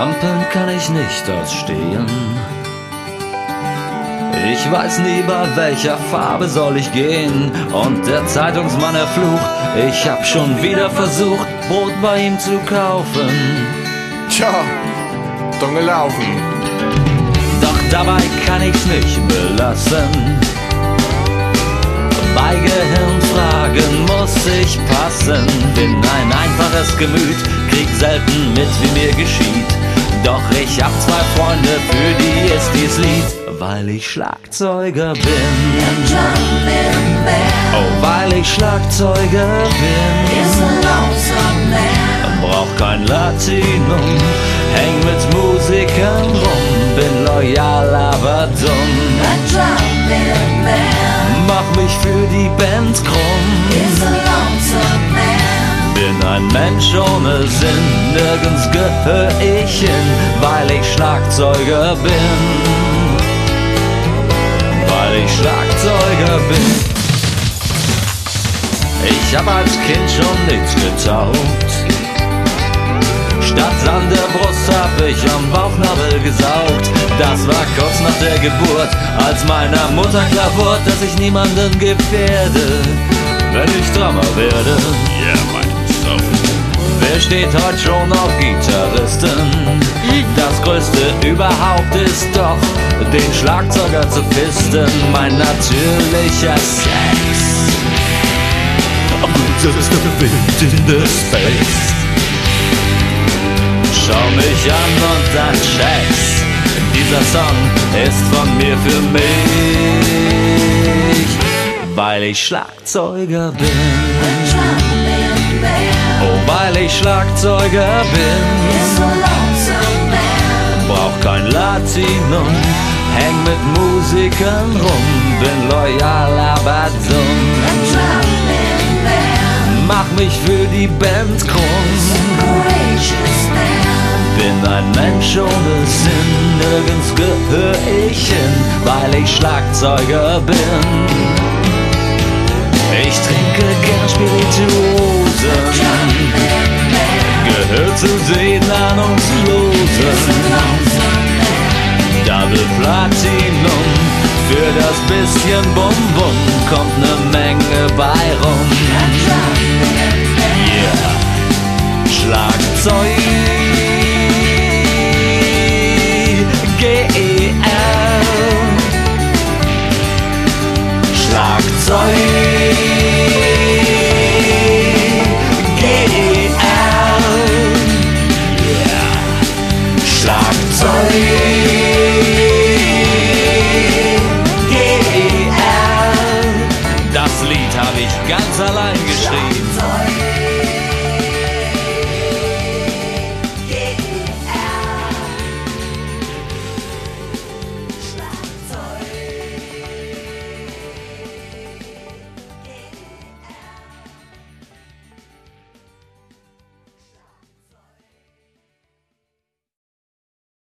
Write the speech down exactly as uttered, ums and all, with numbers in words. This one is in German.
Ampeln kann ich nicht ausstehen. Ich weiß nie, bei welcher Farbe soll ich gehen. Und der Zeitungsmann erflucht, ich hab schon wieder versucht, Brot bei ihm zu kaufen. Tja, dumm gelaufen. Doch dabei kann ich's nicht belassen. Bei Gehirnfragen muss ich passen. Bin ein einfaches Gemüt, krieg selten mit, wie mir geschieht. Doch ich hab zwei Freunde, für die ist dies Lied. Weil ich Schlagzeuger bin. Oh, weil ich Schlagzeuger bin. Brauch kein Latinum, häng mit Musikern rum. Bin loyal, aber dumm. Mach mich für die Band krumm. Bin ein Mensch ohne Sinn, nirgends gehör ich hin, weil ich Schlagzeuger bin. Weil ich Schlagzeuger bin. Ich hab als Kind schon nichts getaugt. Statt an der Brust hab ich am Bauchnabel gesaugt. Das war kurz nach der Geburt, als meiner Mutter klar wurde, dass ich niemanden gefährde, wenn ich Drummer werde. Ja, mein so. Wer steht heute schon auf Gitarristen? Das Größte überhaupt ist doch, den Schlagzeuger zu fisten. Mein natürlicher Sex. Just a bit in the space. Schau mich an und dann check's. Dieser Song ist von mir für mich, weil ich Schlagzeuger bin. Oh, weil ich Schlagzeuger bin. Brauch kein Latinum, häng mit Musikern rum. Bin loyal, aber dumm. Mach mich für die Band krumm. Bin ein Mensch ohne Sinn, nirgends gehör ich hin, weil ich Schlagzeuger bin. Ich trinke gern Spirituosen, gehört zu den Ahnungslosen. Double Platinum, für das bisschen Bum Bum kommt ne Menge bei rum.